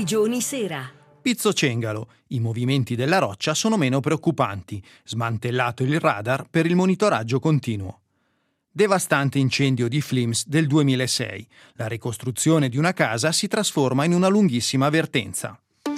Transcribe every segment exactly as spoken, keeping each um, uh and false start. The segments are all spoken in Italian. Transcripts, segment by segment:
Grigioni Sera. Pizzo Cengalo. I movimenti della roccia sono meno preoccupanti. Smantellato il radar per il monitoraggio continuo. Devastante incendio di Flims del duemilasei. La ricostruzione di una casa si trasforma in una lunghissima vertenza.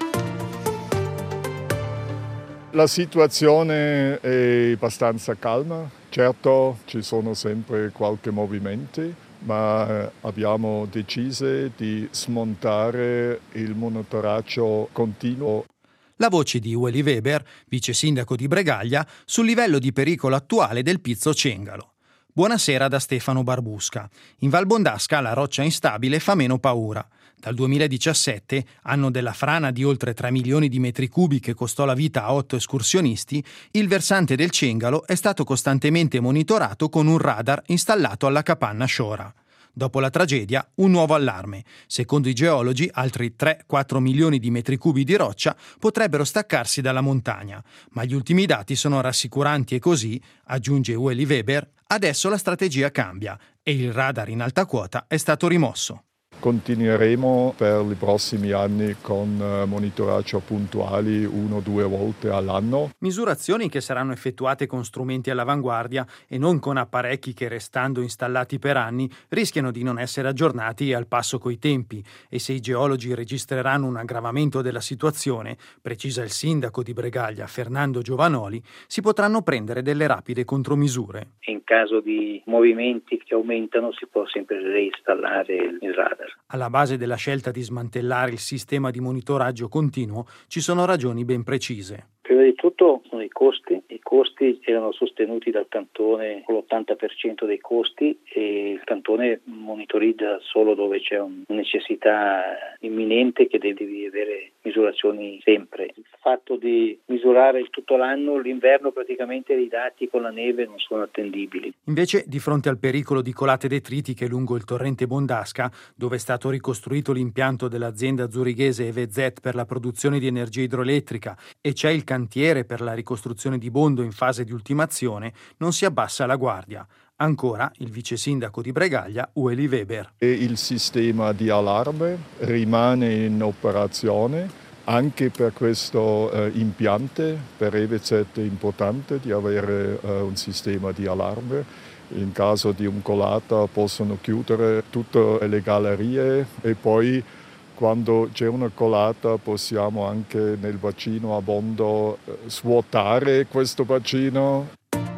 La situazione è abbastanza calma. Certo, ci sono sempre qualche movimenti, ma abbiamo deciso di smontare il monitoraggio continuo. La voce di Ueli Weber, vice sindaco di Bregaglia, sul livello di pericolo attuale del Pizzo Cengalo. Buonasera da Stefano Barbusca. In Val Bondasca la roccia instabile fa meno paura. Dal duemiladiciassette, anno della frana di oltre tre milioni di metri cubi che costò la vita a otto escursionisti, il versante del Cengalo è stato costantemente monitorato con un radar installato alla capanna Sciora. Dopo la tragedia, un nuovo allarme. Secondo i geologi, altri tre quattro milioni di metri cubi di roccia potrebbero staccarsi dalla montagna. Ma gli ultimi dati sono rassicuranti e così, aggiunge Ueli Weber, adesso la strategia cambia e il radar in alta quota è stato rimosso. Continueremo per i prossimi anni con monitoraggio puntuali uno o due volte all'anno. Misurazioni che saranno effettuate con strumenti all'avanguardia e non con apparecchi che, restando installati per anni, rischiano di non essere aggiornati e al passo coi tempi. E se i geologi registreranno un aggravamento della situazione, precisa il sindaco di Bregaglia, Fernando Giovanoli, si potranno prendere delle rapide contromisure. In caso di movimenti che aumentano si può sempre reinstallare il radar. Alla base della scelta di smantellare il sistema di monitoraggio continuo ci sono ragioni ben precise. Prima di tutto sono i costi. I costi erano sostenuti dal cantone con l'ottanta per cento dei costi e il cantone monitorizza solo dove c'è una necessità imminente che devi avere misurazioni sempre. Il fatto di misurare tutto l'anno, l'inverno praticamente i dati con la neve non sono attendibili. Invece, di fronte al pericolo di colate detritiche lungo il torrente Bondasca, dove è stato ricostruito l'impianto dell'azienda zurighese E V Z per la produzione di energia idroelettrica e c'è il cantiere per la ricostruzione di Bondo in fase di ultimazione, non si abbassa la guardia. Ancora il vice sindaco di Bregaglia, Ueli Weber. E il sistema di allarme rimane in operazione anche per questo eh, impianto. Per E V Z è importante di avere eh, un sistema di allarme. In caso di un colata possono chiudere tutte le gallerie e poi quando c'è una colata possiamo anche nel bacino a Bondo eh, svuotare questo bacino.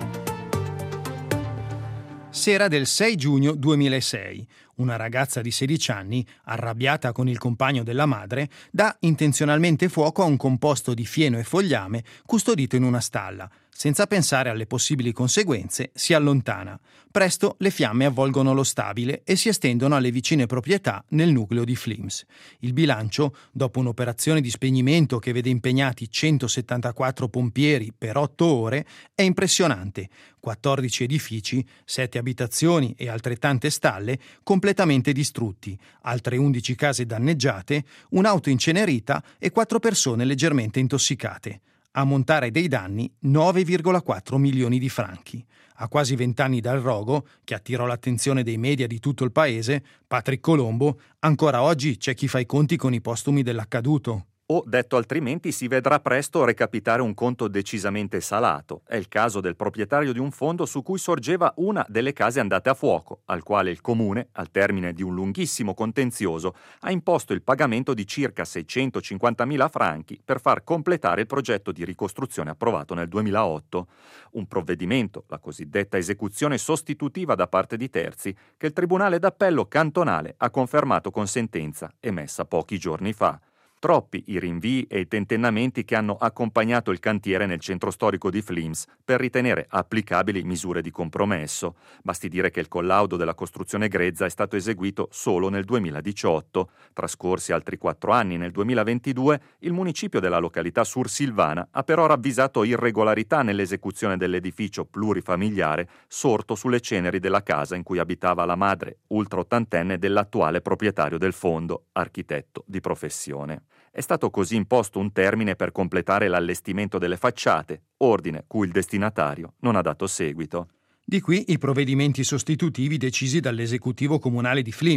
Sera del sei giugno duemilasei. Una ragazza di sedici anni, arrabbiata con il compagno della madre, dà intenzionalmente fuoco a un composto di fieno e fogliame custodito in una stalla. Senza pensare alle possibili conseguenze, si allontana. Presto le fiamme avvolgono lo stabile e si estendono alle vicine proprietà nel nucleo di Flims. Il bilancio, dopo un'operazione di spegnimento che vede impegnati centosettantaquattro pompieri per otto ore, è impressionante. quattordici edifici, sette abitazioni e altrettante stalle completamente distrutti, altre undici case danneggiate, un'auto incenerita e quattro persone leggermente intossicate. A montare dei danni nove virgola quattro milioni di franchi. A quasi vent'anni dal rogo, che attirò l'attenzione dei media di tutto il paese, Patrick Colombo, ancora oggi c'è chi fa i conti con i postumi dell'accaduto. O, detto altrimenti, si vedrà presto recapitare un conto decisamente salato. È il caso del proprietario di un fondo su cui sorgeva una delle case andate a fuoco, al quale il comune, al termine di un lunghissimo contenzioso, ha imposto il pagamento di circa seicentocinquantamila franchi per far completare il progetto di ricostruzione approvato nel duemilaotto. Un provvedimento, la cosiddetta esecuzione sostitutiva da parte di terzi, che il Tribunale d'Appello cantonale ha confermato con sentenza emessa pochi giorni fa. Troppi i rinvii e i tentennamenti che hanno accompagnato il cantiere nel centro storico di Flims per ritenere applicabili misure di compromesso. Basti dire che il collaudo della costruzione grezza è stato eseguito solo nel duemiladiciotto. Trascorsi altri quattro anni, nel duemilaventidue, il municipio della località Sursilvana ha però ravvisato irregolarità nell'esecuzione dell'edificio plurifamiliare sorto sulle ceneri della casa in cui abitava la madre, ultra ottantenne, dell'attuale proprietario del fondo, architetto di professione. È stato così imposto un termine per completare l'allestimento delle facciate, ordine cui il destinatario non ha dato seguito. Di qui i provvedimenti sostitutivi decisi dall'esecutivo comunale di Flims,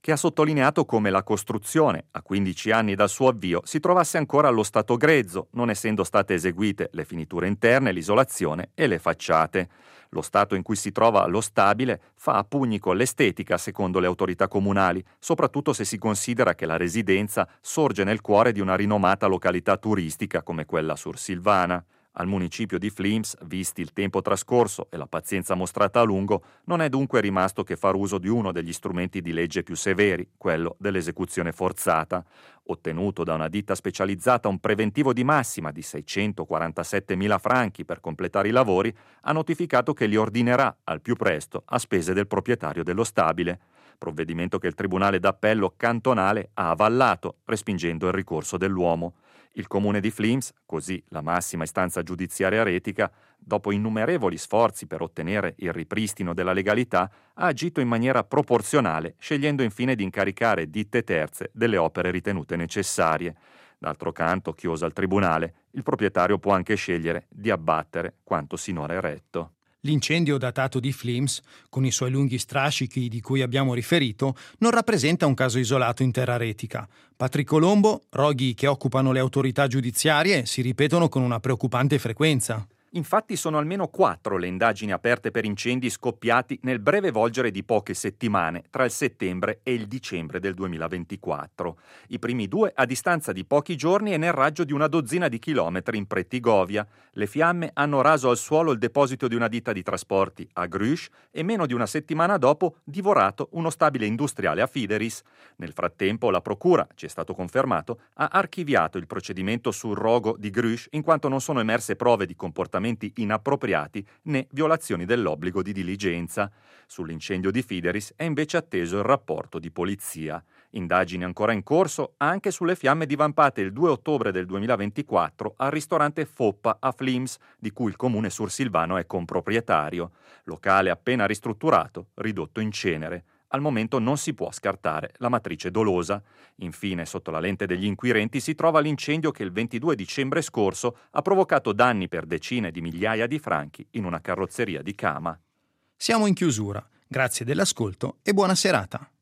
che ha sottolineato come la costruzione, a quindici anni dal suo avvio, si trovasse ancora allo stato grezzo, non essendo state eseguite le finiture interne, l'isolazione e le facciate. Lo stato in cui si trova lo stabile fa a pugni con l'estetica, secondo le autorità comunali, soprattutto se si considera che la residenza sorge nel cuore di una rinomata località turistica come quella sursilvana. Al municipio di Flims, visti il tempo trascorso e la pazienza mostrata a lungo, non è dunque rimasto che far uso di uno degli strumenti di legge più severi, quello dell'esecuzione forzata. Ottenuto da una ditta specializzata un preventivo di massima di seicentoquarantasettemila franchi per completare i lavori, ha notificato che li ordinerà al più presto a spese del proprietario dello stabile, provvedimento che il Tribunale d'Appello cantonale ha avallato, respingendo il ricorso dell'uomo. Il comune di Flims, così la massima istanza giudiziaria retica, dopo innumerevoli sforzi per ottenere il ripristino della legalità, ha agito in maniera proporzionale, scegliendo infine di incaricare ditte terze delle opere ritenute necessarie. D'altro canto, chiosa al tribunale, il proprietario può anche scegliere di abbattere quanto sinora eretto. L'incendio datato di Flims, con i suoi lunghi strascichi di cui abbiamo riferito, non rappresenta un caso isolato in terra retica. Patrick Colombo, roghi che occupano le autorità giudiziarie si ripetono con una preoccupante frequenza. Infatti sono almeno quattro le indagini aperte per incendi scoppiati nel breve volgere di poche settimane tra il settembre e il dicembre del duemilaventiquattro. I primi due a distanza di pochi giorni e nel raggio di una dozzina di chilometri in Prettigovia. Le fiamme hanno raso al suolo il deposito di una ditta di trasporti a Grush e meno di una settimana dopo divorato uno stabile industriale a Fideris. Nel frattempo la procura, ci è stato confermato, ha archiviato il procedimento sul rogo di Grush in quanto non sono emerse prove di comportamenti inappropriati né violazioni dell'obbligo di diligenza. Sull'incendio di Fideris è invece atteso il rapporto di polizia. Indagini ancora in corso anche sulle fiamme divampate il due ottobre del duemilaventiquattro al ristorante Foppa a Flims, di cui il comune sursilvano è comproprietario. Locale appena ristrutturato, ridotto in cenere. Al momento non si può scartare la matrice dolosa. Infine, sotto la lente degli inquirenti si trova l'incendio che il ventidue dicembre scorso ha provocato danni per decine di migliaia di franchi in una carrozzeria di Cama. Siamo in chiusura. Grazie dell'ascolto e buona serata.